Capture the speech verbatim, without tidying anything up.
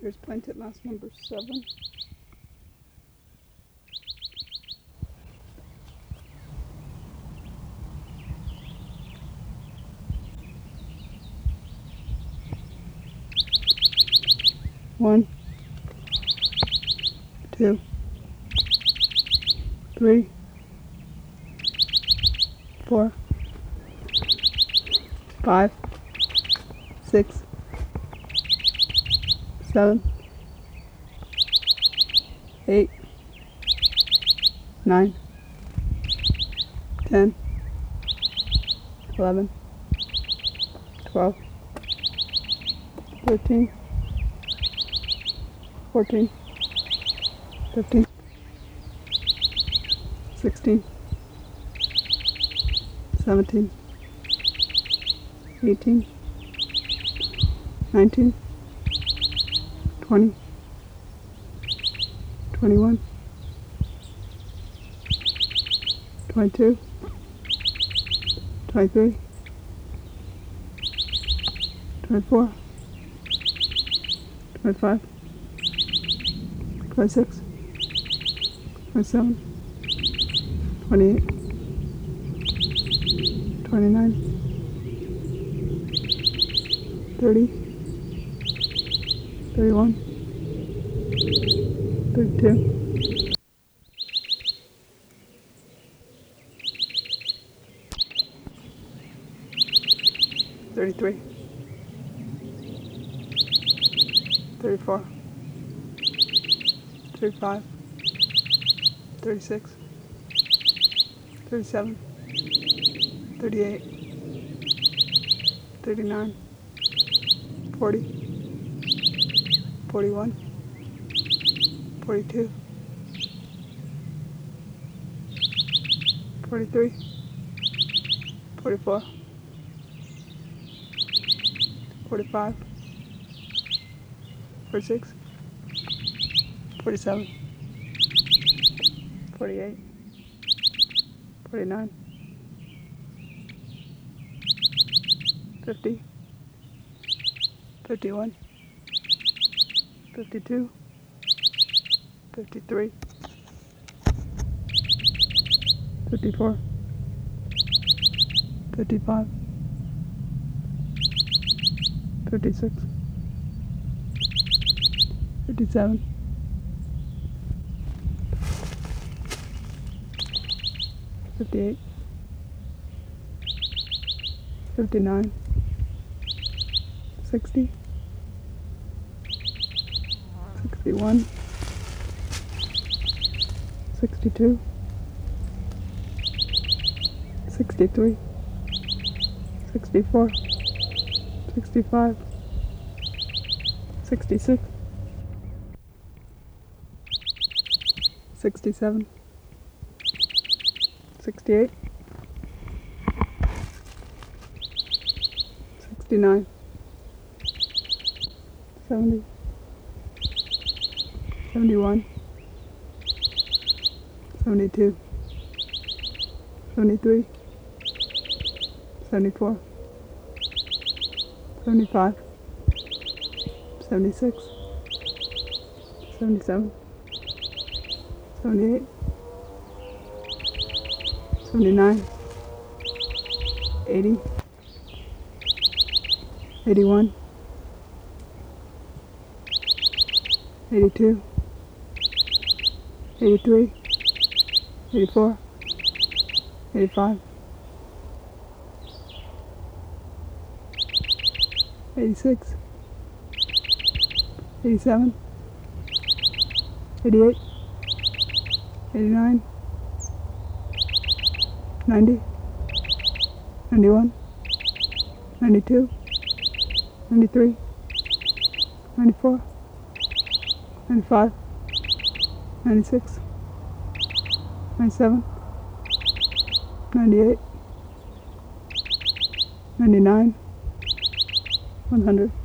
Here's plant it mouse number seven. One, two, three, four, five, six, seven, eight, nine, ten, eleven, twelve, thirteen, fourteen, fifteen, sixteen, seventeen, eighteen, nineteen, twenty, twenty-one, twenty-two, twenty-three, twenty-four, twenty-five, twenty-six, twenty-seven, twenty-eight, twenty-nine, thirty, thirty-one, thirty-two, thirty-three, thirty-four, thirty-five, thirty-six, thirty-seven, thirty-eight, thirty-nine, forty, forty-one, forty-two, forty-three, forty-four, forty-five, forty-six, forty-seven, forty-eight, forty-nine, fifty, fifty-one, fifty-two, fifty-three, fifty-four, fifty-five, fifty-six, fifty-seven, fifty-eight, fifty-nine, sixty, sixty-one, sixty-two, sixty-three, sixty-four, sixty-five, sixty-six, sixty-seven, sixty-eight, sixty-nine, seventy, seventy-one, seventy-two, seventy-three, seventy-four, seventy-five, seventy-six, seventy-seven, seventy-eight, seventy-nine, eighty, eighty-one, eighty-two, eighty-three, eighty-four, eighty-five, eighty-six, eighty-seven, eighty-eight, eighty-nine, ninety, ninety-one, ninety-two, ninety-three, ninety-four, ninety-five, ninety-six, ninety-seven, ninety-eight, ninety-nine, one hundred.